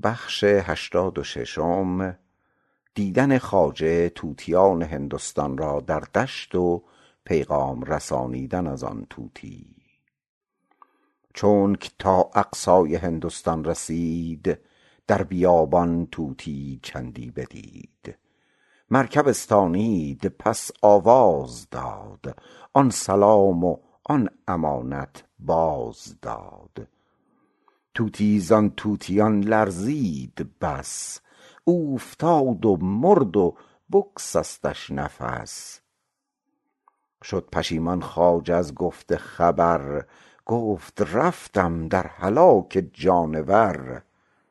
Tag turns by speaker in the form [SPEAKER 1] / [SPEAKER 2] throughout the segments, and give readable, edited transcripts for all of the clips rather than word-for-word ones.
[SPEAKER 1] دیدن خواجه طوطیان هندوستان را در دشت و پیغام رسانیدن از آن طوطی. چونک تا اقصای هندوستان رسید، در بیابان طوطی چندی بدید. مرکب استانید پس آواز داد، آن سلام و آن امانت باز داد. طوطی زان طوطیان لرزید بس، اوفتاد و مرد و بگسستش نفس. شد پشیمان خواجه از گفت خبر، گفت رفتم در هلاک جانور.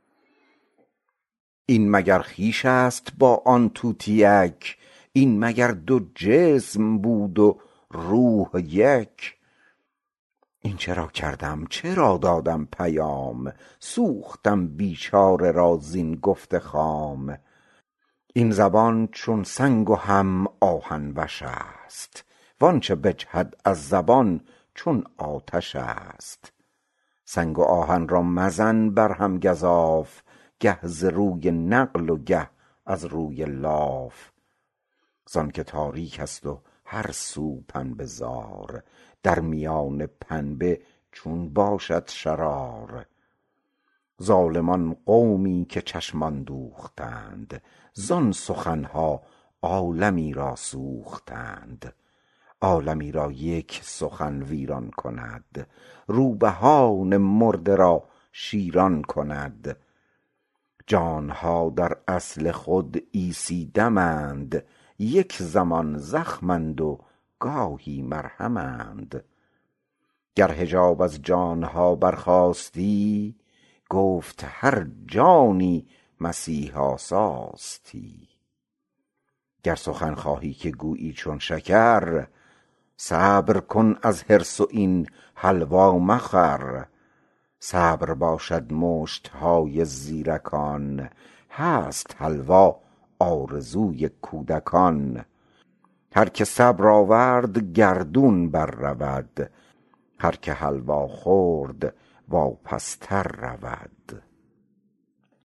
[SPEAKER 1] این مگر خویش است با آن طوطیک، این مگر دو جسم بود و روح یک. این چرا کردم چرا دادم پیام، سوختم بیچاره را زین گفت خام. این زبان چون سنگ و هم آهن وش است، وانچه بجهد از زبان چون آتش است. سنگ و آهن را مزن بر هم گزاف، گه ز روی نقل و گه از روی لاف. زانکه تاریک است و هر سو پنبه زار، در میان پنبه چون باشد شرار. ظالمان قومی که چشمان دوختند، زان سخنها عالمی را سوختند. عالمی را یک سخن ویران کند، روبهان مرده را شیران کند. جانها در اصل خود عیسی دمند، یک زمان زخمند و گاهی مرهمند. گر حجاب از جانها برخاستی، گفت هر جانی مسیحا ساستی. گر سخن خواهی که گویی چون شکر، صبر کن از حرص و این حلوا مخور. صبر باشد مشتهای زیرکان، هست حلوا آرزوی کودکان. هر که صبر آورد گردون بر رود، هر که حلوا خورد واپس تر رود.